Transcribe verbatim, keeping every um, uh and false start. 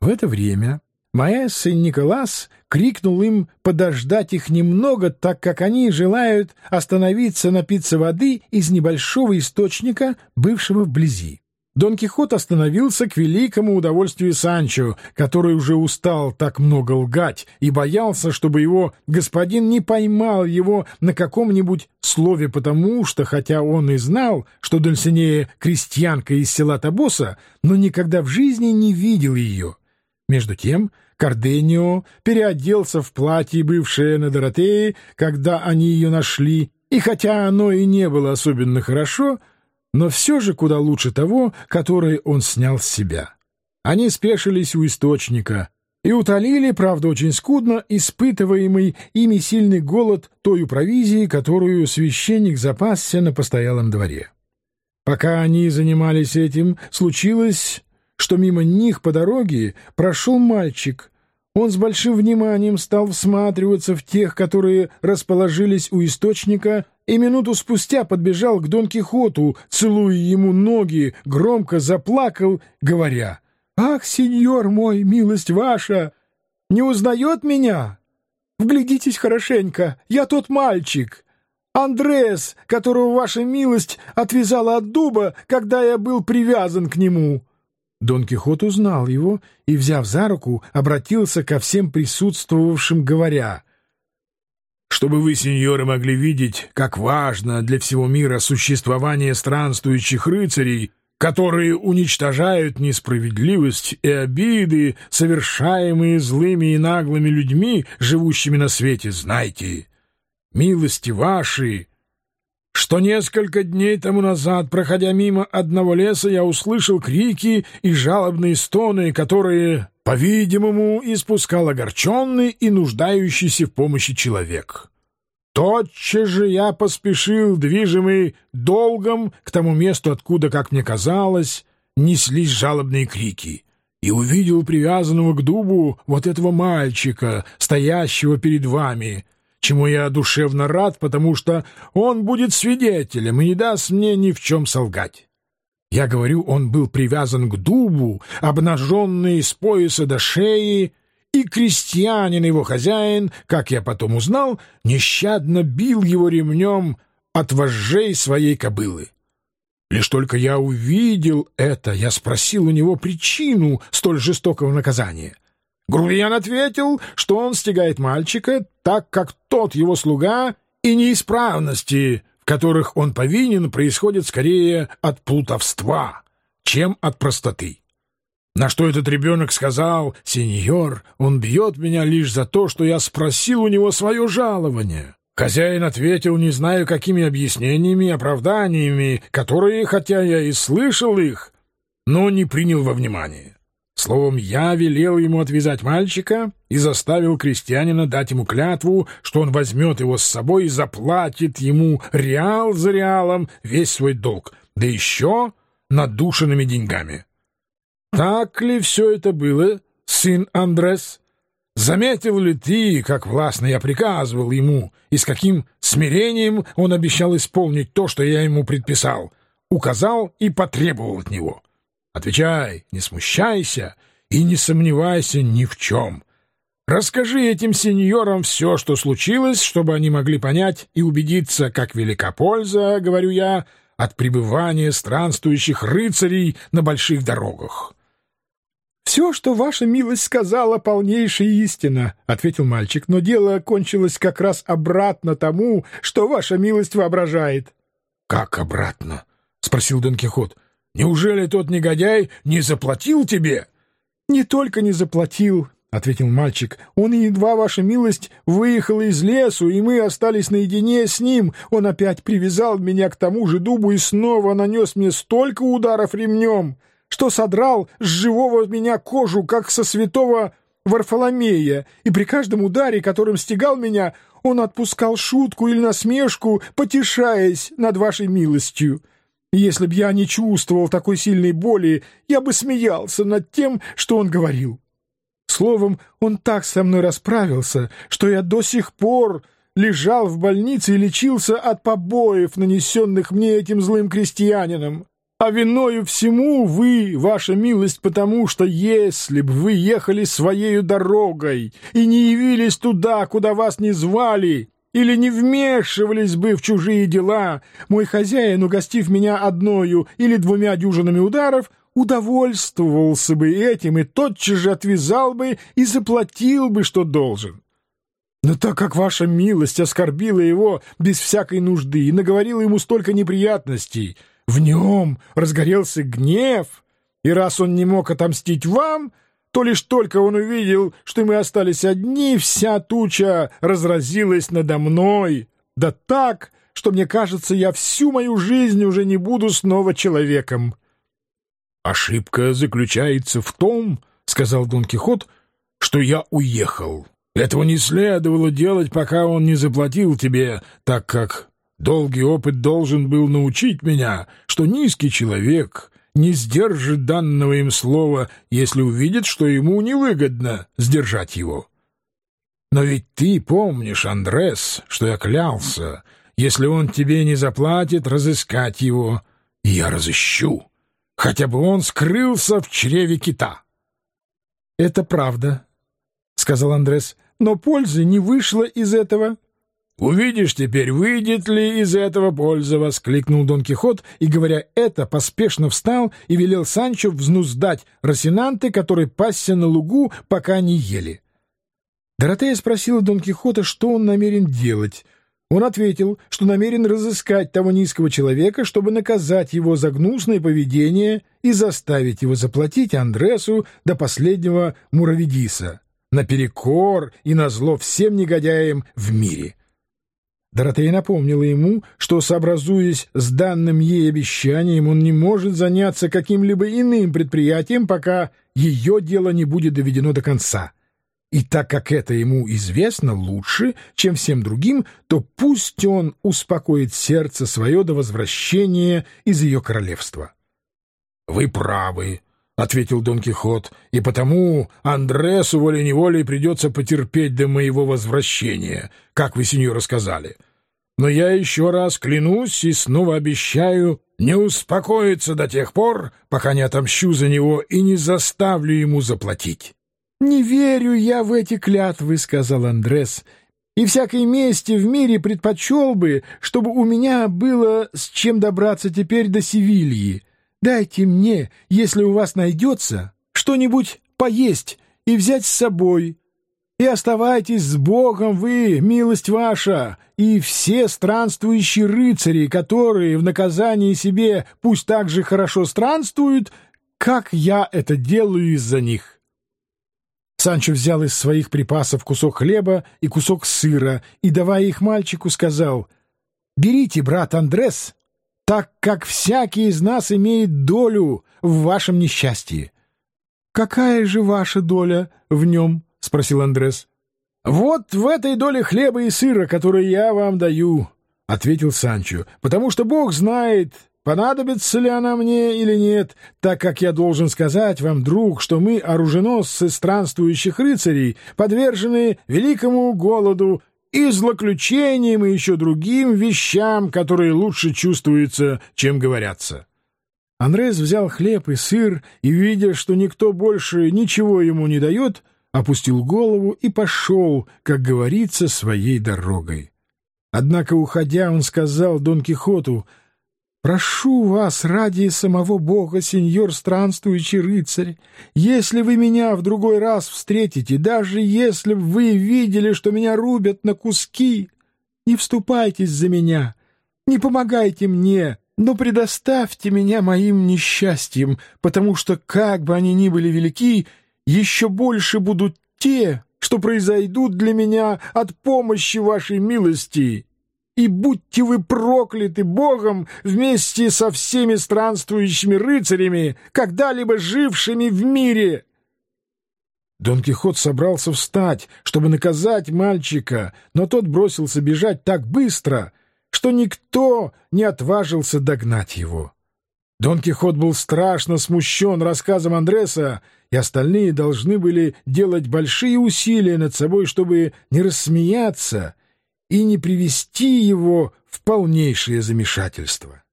В это время маэстро Николас крикнул им подождать их немного, так как они желают остановиться напиться воды из небольшого источника, бывшего вблизи. Дон Кихот остановился к великому удовольствию Санчо, который уже устал так много лгать и боялся, чтобы его господин не поймал его на каком-нибудь слове, потому что, хотя он и знал, что Дульсинея крестьянка из села Табоса, но никогда в жизни не видел ее. Между тем Карденио переоделся в платье, бывшее на Доротее, когда они ее нашли, и хотя оно и не было особенно хорошо, но все же куда лучше того, которое он снял с себя. Они спешились у источника и утолили, правда очень скудно, испытываемый ими сильный голод тою провизией, которую священник запасся на постоялом дворе. Пока они занимались этим, случилось, что мимо них по дороге прошел мальчик. Он с большим вниманием стал всматриваться в тех, которые расположились у источника, и минуту спустя подбежал к Дон Кихоту, целуя ему ноги, громко заплакал, говоря: «Ах, сеньор мой, милость ваша, не узнает меня? Вглядитесь хорошенько, я тот мальчик, Андрес, которого ваша милость отвязала от дуба, когда я был привязан к нему». Дон Кихот узнал его и, взяв за руку, обратился ко всем присутствовавшим, говоря: «Чтобы вы, сеньоры, могли видеть, как важно для всего мира существование странствующих рыцарей, которые уничтожают несправедливость и обиды, совершаемые злыми и наглыми людьми, живущими на свете, знайте, милости ваши, что несколько дней тому назад, проходя мимо одного леса, я услышал крики и жалобные стоны, которые, по-видимому, испускал огорченный и нуждающийся в помощи человек. Тотчас же я поспешил, движимый долгом, к тому месту, откуда, как мне казалось, неслись жалобные крики, и увидел привязанного к дубу вот этого мальчика, стоящего перед вами, чему я душевно рад, потому что он будет свидетелем и не даст мне ни в чем солгать. Я говорю, он был привязан к дубу, обнаженный с пояса до шеи, и крестьянин, его хозяин, как я потом узнал, нещадно бил его ремнем от вожжей своей кобылы. Лишь только я увидел это, я спросил у него причину столь жестокого наказания. Грубиян ответил, что он стягает мальчика, так как тот его слуга, и неисправности, в которых он повинен, происходят скорее от плутовства, чем от простоты. На что этот ребенок сказал: «Сеньор, он бьет меня лишь за то, что я спросил у него свое жалование». Хозяин ответил, не знаю какими объяснениями и оправданиями, которые, хотя я и слышал их, но не принял во внимание. Словом, я велел ему отвязать мальчика и заставил крестьянина дать ему клятву, что он возьмет его с собой и заплатит ему реал за реалом весь свой долг, да еще надушенными деньгами. Так ли все это было, сын Андрес? Заметил ли ты, как властно я приказывал ему, и с каким смирением он обещал исполнить то, что я ему предписал, указал и потребовал от него? Отвечай, не смущайся и не сомневайся ни в чем. Расскажи этим сеньорам все, что случилось, чтобы они могли понять и убедиться, как велика польза, говорю я, от пребывания странствующих рыцарей на больших дорогах». «Все, что ваша милость сказала, полнейшая истина», — ответил мальчик, «но дело кончилось как раз обратно тому, что ваша милость воображает». «Как обратно?» — спросил Дон Кихот. «Неужели тот негодяй не заплатил тебе?» «Не только не заплатил», — ответил мальчик. «Он едва, ваша милость, выехал из лесу, и мы остались наедине с ним. Он опять привязал меня к тому же дубу и снова нанес мне столько ударов ремнем, что содрал с живого меня кожу, как со святого Варфоломея, и при каждом ударе, которым стегал меня, он отпускал шутку или насмешку, потешаясь над вашей милостью. Если б я не чувствовал такой сильной боли, я бы смеялся над тем, что он говорил. Словом, он так со мной расправился, что я до сих пор лежал в больнице и лечился от побоев, нанесенных мне этим злым крестьянином. А виною всему вы, ваша милость, потому что если б вы ехали своею дорогой и не явились туда, куда вас не звали, или не вмешивались бы в чужие дела, мой хозяин, угостив меня одною или двумя дюжинами ударов, удовольствовался бы этим и тотчас же отвязал бы и заплатил бы, что должен. Но так как ваша милость оскорбила его без всякой нужды и наговорила ему столько неприятностей, в нем разгорелся гнев, и раз он не мог отомстить вам, то лишь только он увидел, что мы остались одни, вся туча разразилась надо мной, да так, что, мне кажется, я всю мою жизнь уже не буду снова человеком. «Ошибка заключается в том, — сказал Дон Кихот, — что я уехал. Этого не следовало делать, пока он не заплатил тебе, так как долгий опыт должен был научить меня, что низкий человек не сдержит данного им слова, если увидит, что ему невыгодно сдержать его. Но ведь ты помнишь, Андрес, что я клялся, если он тебе не заплатит, разыскать его, и я разыщу, хотя бы он скрылся в чреве кита». — Это правда, — сказал Андрес, — но пользы не вышло из этого. — Увидишь теперь, выйдет ли из этого польза, — воскликнул Дон Кихот, и, говоря это, поспешно встал и велел Санчо взнуздать Росинанте, который пасся на лугу, пока не ели. Доротея спросила Дон Кихота, что он намерен делать. Он ответил, что намерен разыскать того низкого человека, чтобы наказать его за гнусное поведение и заставить его заплатить Андресу до последнего Муравидиса, наперекор и назло всем негодяям в мире. Доротея напомнила ему, что, сообразуясь с данным ей обещанием, он не может заняться каким-либо иным предприятием, пока ее дело не будет доведено до конца. И так как это ему известно лучше, чем всем другим, то пусть он успокоит сердце свое до возвращения из ее королевства. — Вы правы, — ответил Дон Кихот, — и потому Андресу волей-неволей придется потерпеть до моего возвращения, как вы, сеньор, сказали. Но я еще раз клянусь и снова обещаю не успокоиться до тех пор, пока не отомщу за него и не заставлю ему заплатить. — Не верю я в эти клятвы, — сказал Андрес, — и всякой мести в мире предпочел бы, чтобы у меня было с чем добраться теперь до Севильи. Дайте мне, если у вас найдется, что-нибудь поесть и взять с собой. И оставайтесь с Богом вы, милость ваша, и все странствующие рыцари, которые в наказании себе пусть так же хорошо странствуют, как я это делаю из-за них». Санчо взял из своих припасов кусок хлеба и кусок сыра и, давая их мальчику, сказал: «Берите, брат Андрес, так как всякий из нас имеет долю в вашем несчастье». «Какая же ваша доля в нем?» — спросил Андрес. «Вот в этой доле хлеба и сыра, которые я вам даю», — ответил Санчо, «потому что Бог знает, понадобится ли она мне или нет, так как я должен сказать вам, друг, что мы, оруженосцы странствующих рыцарей, подвержены великому голоду и злоключениям и еще другим вещам, которые лучше чувствуются, чем говорятся». Андрес взял хлеб и сыр и, видя, что никто больше ничего ему не дает, опустил голову и пошел, как говорится, своей дорогой. Однако, уходя, он сказал Дон Кихоту: «Прошу вас ради самого Бога, сеньор странствующий рыцарь, если вы меня в другой раз встретите, даже если вы видели, что меня рубят на куски, не вступайтесь за меня, не помогайте мне, но предоставьте меня моим несчастьям, потому что, как бы они ни были велики, еще больше будут те, что произойдут для меня от помощи вашей милости. И будьте вы прокляты Богом вместе со всеми странствующими рыцарями, когда-либо жившими в мире». Дон Кихот собрался встать, чтобы наказать мальчика, но тот бросился бежать так быстро, что никто не отважился догнать его. Дон Кихот был страшно смущен рассказом Андреса, и остальные должны были делать большие усилия над собой, чтобы не рассмеяться и не привести его в полнейшее замешательство.